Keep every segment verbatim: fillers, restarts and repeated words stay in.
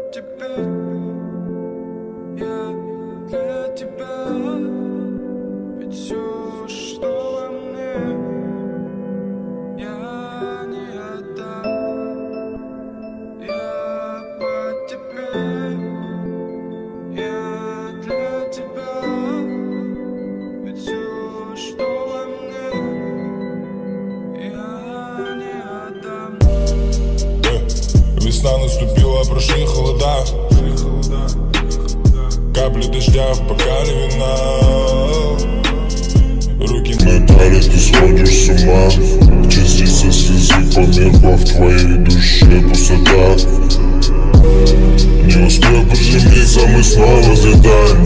теперь я для тебя, ведь все, что во мне, я не отдам. Я по тебе, я для тебя, ведь все, что во мне, я не отдам. Весна наступила, прошли холода, капли дождя в бокале вина. Руки на талии, ты сходишь с ума. Частица слезы померкла в твоей душе пустота. Не успев приземлиться, мы снова взлетаем.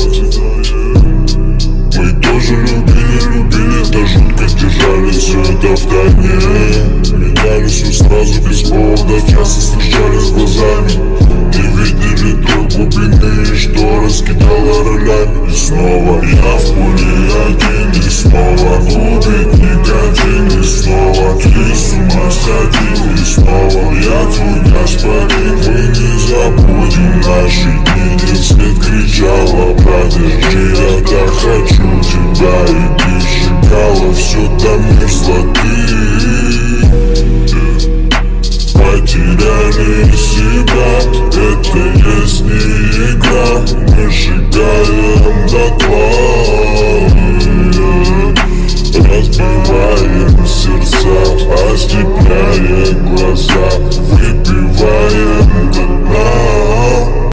Мы тоже любили, любили, да жутко держали все это в тайне. Меняли все сразу без повода, часто встречались глазами. Не видели друг глубины, что раскидала ролями. И снова я в поле один, и снова губит никотин. И снова ты с ума сходил, и снова я твой господин. Мы не забудем наши дни, где вслед кричала: подожди, я так хочу тебя. И ты шагала, все там мерзла ты. Потеряли себя, это есть не игра. Мы шагаем дотла, разбиваем сердца, ослепляя глаза.